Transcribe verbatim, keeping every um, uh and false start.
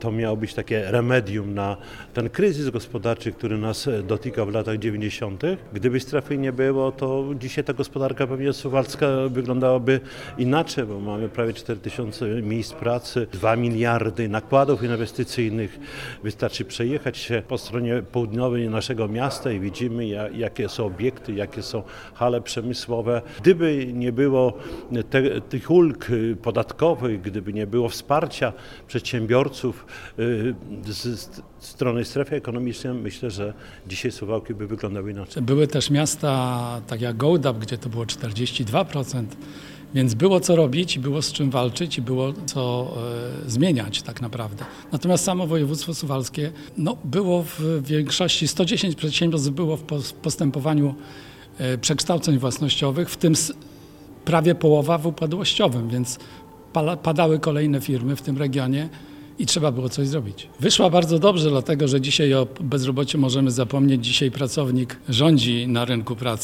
To miało być takie remedium na ten kryzys gospodarczy, który nas dotyka w latach dziewięćdziesiątych. Gdyby strefy nie było, to dzisiaj ta gospodarka pewnie suwalska wyglądałaby inaczej, bo mamy prawie cztery tysiące miejsc pracy, dwa miliardy nakładów inwestycyjnych. Wystarczy przejechać się po stronie południowej naszego miasta i widzimy, jakie są obiekty, jakie są hale przemysłowe. Gdyby nie było te, tych ulg podatkowych, gdyby nie było wsparcia przedsiębiorców z strony strefy ekonomicznej, myślę, że dzisiaj Suwałki by wyglądały inaczej. Były też miasta tak jak Gołdap, gdzie to było czterdzieści dwa procent, więc było co robić, było z czym walczyć i było co e, zmieniać tak naprawdę. Natomiast samo województwo suwalskie no, było w większości, sto dziesięć przedsiębiorstw było w postępowaniu e, przekształceń własnościowych, w tym prawie połowa w upadłościowym, więc padały kolejne firmy w tym regionie i trzeba było coś zrobić. Wyszła bardzo dobrze, dlatego że dzisiaj o bezrobociu możemy zapomnieć. Dzisiaj pracownik rządzi na rynku pracy.